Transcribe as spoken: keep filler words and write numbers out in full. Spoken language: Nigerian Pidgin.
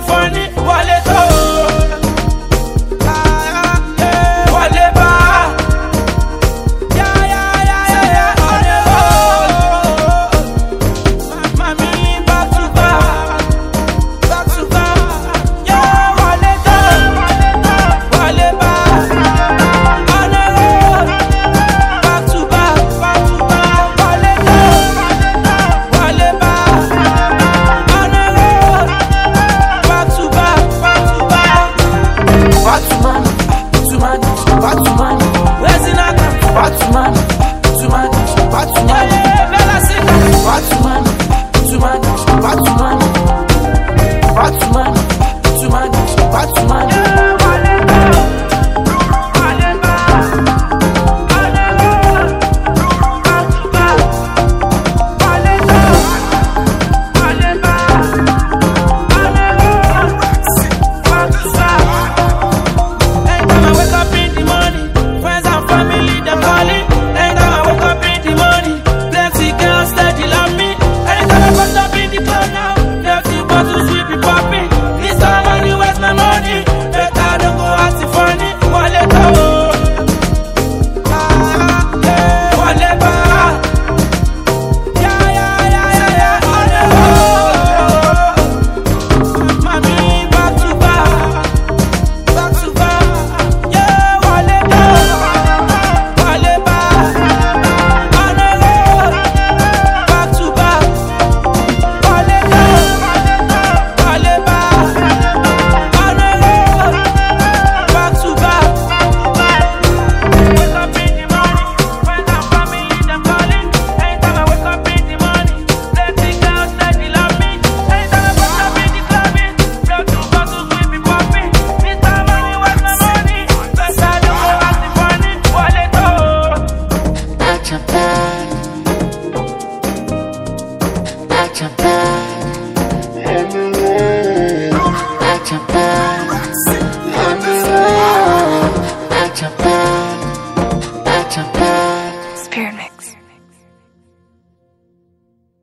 funny, wale to. Wale ba. Yeah, yeah, yeah, yeah, yeah. Wale ba. Mami, back to back, back to back. Yeah, wale to. Wale ba. Wale ba. Back to back, back to back. Wale to. Wale ba. Back to back, back to back. Back to man, to man, back to man. Where's in that? Back to man, to man, back to man. Bella sing. Back to man, to man, back to man. Back to man, to man, back to man. Your bag.